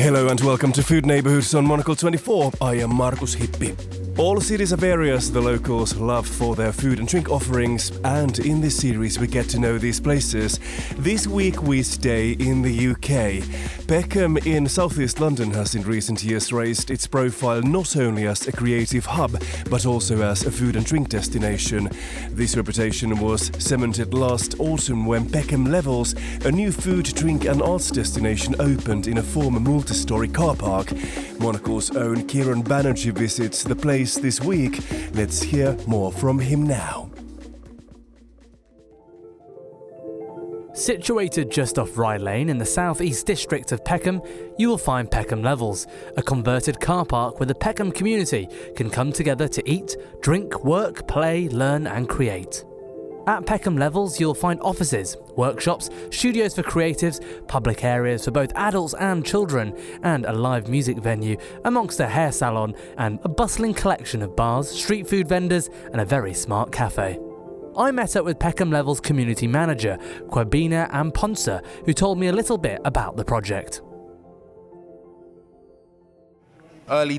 Hello and welcome to Food Neighborhoods on Monocle 24. I am Markus Hippi. All cities have areas the locals love for their food and drink offerings, and in this series we get to know these places. This week we stay in the UK. Peckham in southeast London has in recent years raised its profile not only as a creative hub, but also as a food and drink destination. This reputation was cemented last autumn when Peckham Levels, a new food, drink and arts destination, opened in a former multi-storey car park. Monocle's own Kieran Banerjee visits the place this week. Let's hear more from him now. Situated just off Rye Lane in the southeast district of Peckham, you will find Peckham Levels, a converted car park where the Peckham community can come together to eat, drink, work, play, learn and create. At Peckham Levels, you'll find offices, workshops, studios for creatives, public areas for both adults and children, and a live music venue, amongst a hair salon and a bustling collection of bars, street food vendors, and a very smart cafe. I met up with Peckham Levels community manager, Kwabena Amponsa, who told me a little bit about the project. Early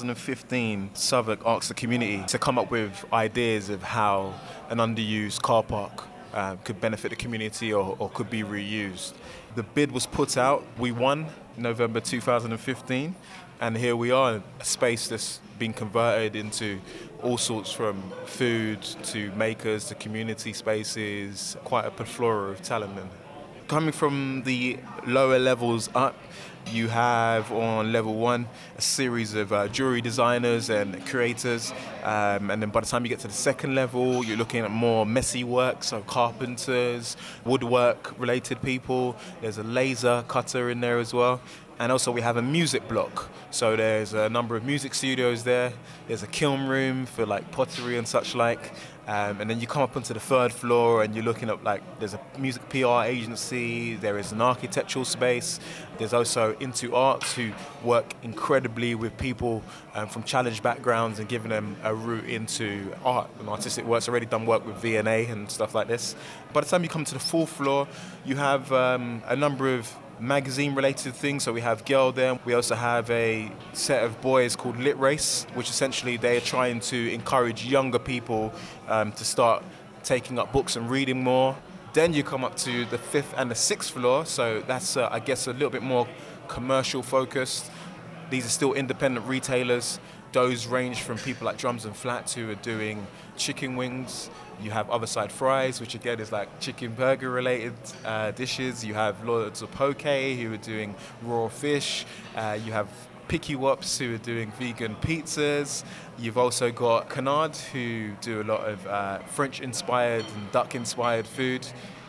2015, Southwark asked the community to come up with ideas of how an underused car park could benefit the community or could be reused. The bid was put out. We won November 2015, and here we are, a space that's been converted into all sorts from food to makers to community spaces, quite a plethora of talent. Coming from the lower levels up, you have on level 1 a series of jewelry designers and creators, and then by the time you get to the second level, you're looking at more messy work, so carpenters, woodwork related people. There's a laser cutter in there as well. And also we have a music block, so there's a number of music studios there. There's a kiln room for like pottery and such like. And then you come up onto the third floor and you're looking at there's a music PR agency, there is an architectural space. There's also Into Arts, who work incredibly with people from challenged backgrounds and giving them a route into art and artistic works. Already done work with V&A and stuff like this. By the time you come to the fourth floor, you have a number of magazine-related things. So we have Girl there. We also have a set of boys called Lit Race, which essentially they are trying to encourage younger people to start taking up books and reading more. Then you come up to the 5th and the 6th floor. So that's, I guess, a little bit more commercial focused. These are still independent retailers. Those range from people like Drums and Flats, who are doing chicken wings. You have Other Side Fries, which again is like chicken burger related dishes. You have Lords of Poke, who are doing raw fish. You have Picky Wops, who are doing vegan pizzas. You've also got Canard, who do a lot of French inspired and duck inspired food.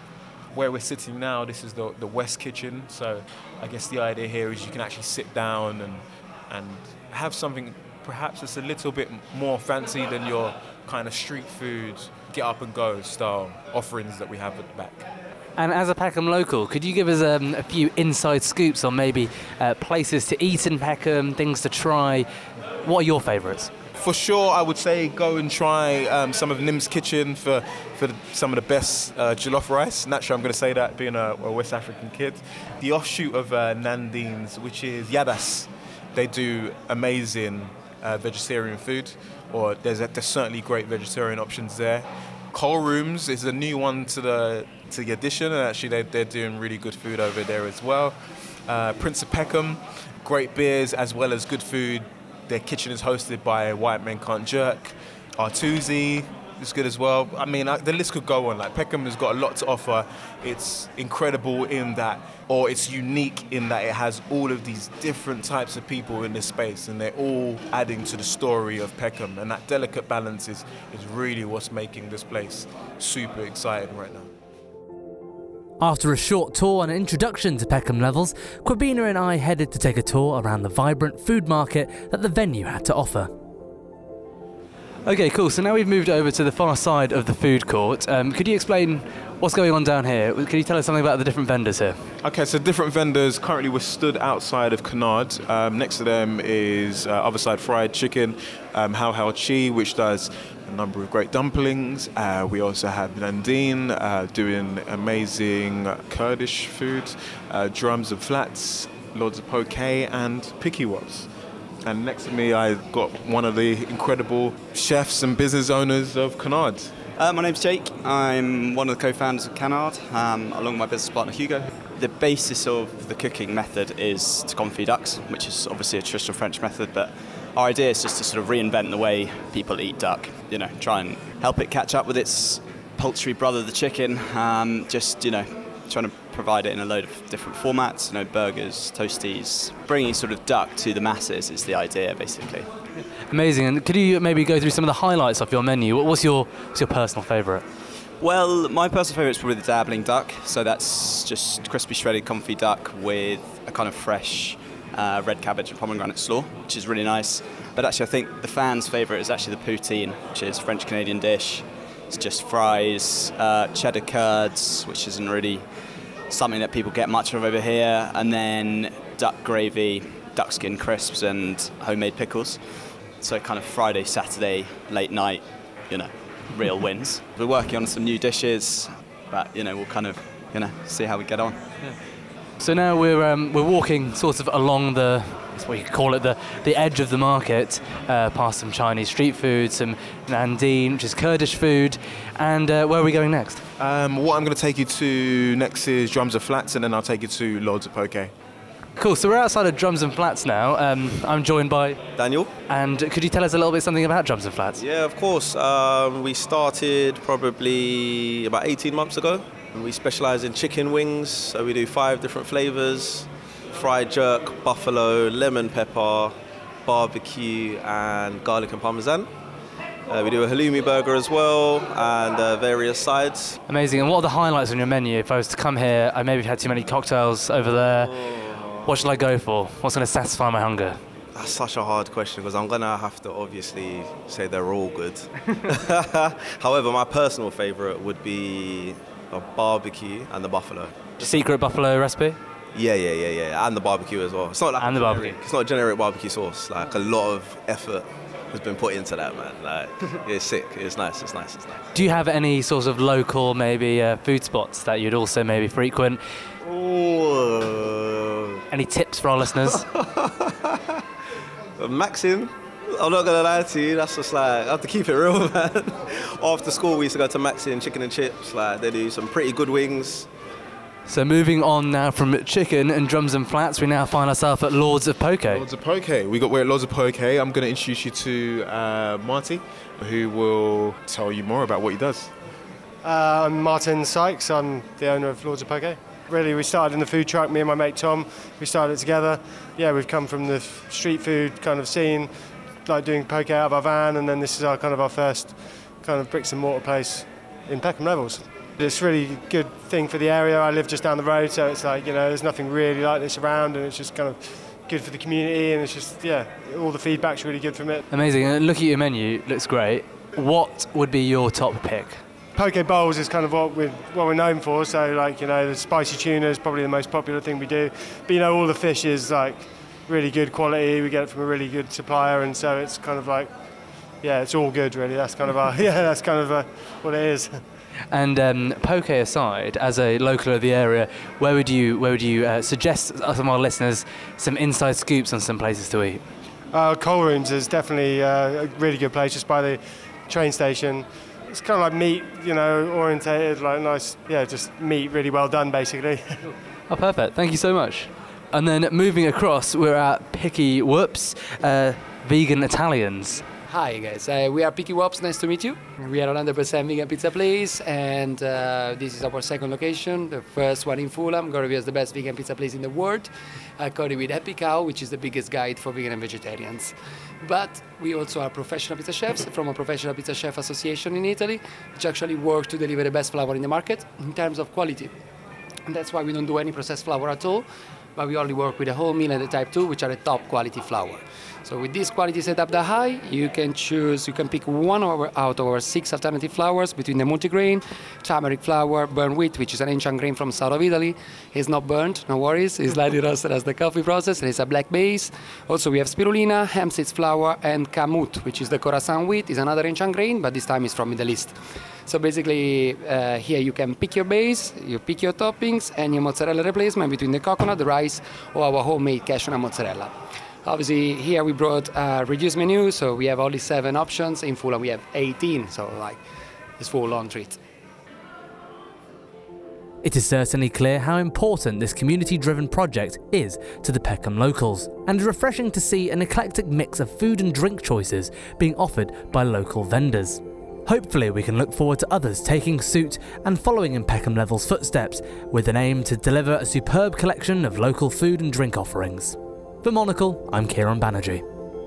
Where we're sitting now, this is the West Kitchen. So I guess the idea here is you can actually sit down and have something perhaps that's a little bit more fancy than your kind of street food, get up and go style offerings that we have at the back. And as a Peckham local, could you give us a few inside scoops on maybe places to eat in Peckham, things to try? What are your favourites? For sure, I would say go and try some of Nim's Kitchen for some of the best jollof rice. Naturally, I'm going to say that being a West African kid. The offshoot of Nandine's, which is Yadas, they do amazing vegetarian food, or there's certainly great vegetarian options there. Coal Rooms is a new one to the addition, and actually they're doing really good food over there as well. Prince of Peckham, great beers as well as good food. Their kitchen is hosted by White Men Can't Jerk. Artusi is good as well. I mean, the list could go on. Like, Peckham has got a lot to offer. It's incredible in that, or it's unique in that it has all of these different types of people in this space, and they're all adding to the story of Peckham. And that delicate balance is really what's making this place super exciting right now. After a short tour and an introduction to Peckham Levels, Kwabena and I headed to take a tour around the vibrant food market that the venue had to offer. Okay, cool. So now we've moved over to the far side of the food court. Could you explain what's going on down here? Can you tell us something about the different vendors here? Okay, so different vendors. Currently we're stood outside of Canard. Next to them is Other Side Fried Chicken, How How Chi, which does a number of great dumplings. We also have Nandine doing amazing Kurdish food, Drums and Flats Lords of Poke and Picky Wops. And next to me, I got one of the incredible chefs and business owners of Canard. My name's Jake. I'm one of the co-founders of Canard, along with my business partner Hugo. The basis of the cooking method is to confit ducks, which is obviously a traditional French method, but our idea is just to sort of reinvent the way people eat duck, try and help it catch up with its poultry brother, the chicken, trying to provide it in a load of different formats, burgers, toasties. Bringing sort of duck to the masses is the idea, basically. Amazing. And could you maybe go through some of the highlights of your menu? What's your personal favourite? Well, my personal favourite is probably the dabbling duck. So that's just crispy shredded confit duck with a kind of fresh red cabbage and pomegranate slaw, which is really nice. But actually, I think the fans' favourite is actually the poutine, which is a French-Canadian dish. It's just fries, cheddar curds, which isn't really something that people get much of over here, and then duck gravy, duck skin crisps, and homemade pickles. So kind of Friday, Saturday, late night, real wins. We're working on some new dishes, but we'll kind of see how we get on. Yeah. So now we're walking sort of along that's what you could call it, the edge of the market, past some Chinese street food, some Nandine, which is Kurdish food, and where are we going next? What I'm going to take you to next is Drums and Flats, and then I'll take you to Lords of Poke. Cool, so we're outside of Drums and Flats now. I'm joined by Daniel. And could you tell us a little bit something about Drums and Flats? Yeah, of course. We started probably about 18 months ago. We specialise in chicken wings, so we do 5 different flavours: fried jerk, buffalo, lemon pepper, barbecue, and garlic and parmesan. We do a halloumi burger as well, and various sides. Amazing. And what are the highlights on your menu? If I was to come here, I maybe had too many cocktails over there. What should I go for? What's going to satisfy my hunger? That's such a hard question, because I'm going to have to obviously say they're all good. However, my personal favourite would be a barbecue and the buffalo. Secret buffalo recipe? Yeah. And the barbecue as well. It's not like and the barbecue. It's not a generic barbecue sauce. Like, a lot of effort has been put into that, man. Like, it's sick. It's nice. Do you have any sort of local, maybe, food spots that you'd also maybe frequent? Oh. Any tips for our listeners? Maxim, I'm not gonna lie to you, that's just like, I have to keep it real, man. After school we used to go to Maxim Chicken and Chips, like they do some pretty good wings. So moving on now from chicken and Drums and Flats, we now find ourselves at Lords of Poke. Lords of Poke. We're at Lords of Poke. I'm going to introduce you to Marty, who will tell you more about what he does. I'm Martin Sykes. I'm the owner of Lords of Poke. Really, we started in the food truck, me and my mate Tom. We started it together. Yeah, we've come from the street food kind of scene, like doing poke out of our van, and then this is our first kind of bricks and mortar place in Peckham Levels. It's a really good thing for the area. I live just down the road, so it's like, there's nothing really like this around, and it's just kind of good for the community, and it's just, all the feedback's really good from it. Amazing. And looking at your menu, looks great. What would be your top pick? Poke bowls is kind of what we're known for, so the spicy tuna is probably the most popular thing we do. But all the fish is like really good quality. We get it from a really good supplier, and so it's kind of like, it's all good really. That's kind of what it is. And poke aside, as a local of the area, where would you suggest some of our listeners some inside scoops on some places to eat? Colrooms is definitely a really good place, just by the train station. It's kind of like meat, orientated, like nice, just meat really well done, basically. Oh, perfect. Thank you so much. And then moving across, we're at Picky Wops, vegan Italians. Hi guys, we are Picky Wops, nice to meet you. We are 100% vegan pizza place, and this is our second location. The first one in Fulham. Gorevia is the best vegan pizza place in the world. Cody with Happy Cow, which is the biggest guide for vegan and vegetarians. But we also are professional pizza chefs from a professional pizza chef association in Italy, which actually work to deliver the best flour in the market in terms of quality. And that's why we don't do any processed flour at all, but we only work with the wholemeal and the type 2, which are the top quality flour. So with this quality set up that high, you can pick one out of our 6 alternative flours between the multigrain, turmeric flour, burnt wheat, which is an ancient grain from south of Italy. It's not burnt, no worries. It's lightly roasted as the coffee process, and it's a black base. Also, we have spirulina, hemp seeds flour, and kamut, which is the Khorasan wheat. It's another ancient grain, but this time it's from Middle East. So basically, here you can pick your base, you pick your toppings, and your mozzarella replacement between the coconut, the rice, or our homemade cashew nut mozzarella. Obviously, here we brought a reduced menu, so we have only 7 options. In Fulham, we have 18, so like it's full-on treat. It is certainly clear how important this community-driven project is to the Peckham locals, and refreshing to see an eclectic mix of food and drink choices being offered by local vendors. Hopefully we can look forward to others taking suit and following in Peckham Level's footsteps, with an aim to deliver a superb collection of local food and drink offerings. For Monocle, I'm Kieran Banerjee.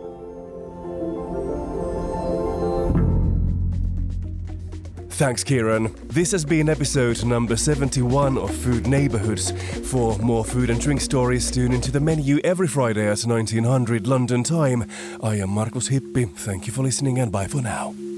Thanks, Kieran. This has been episode number 71 of Food Neighbourhoods. For more food and drink stories, tune into the menu every Friday at 1900 London time. I am Markus Hippi. Thank you for listening and bye for now.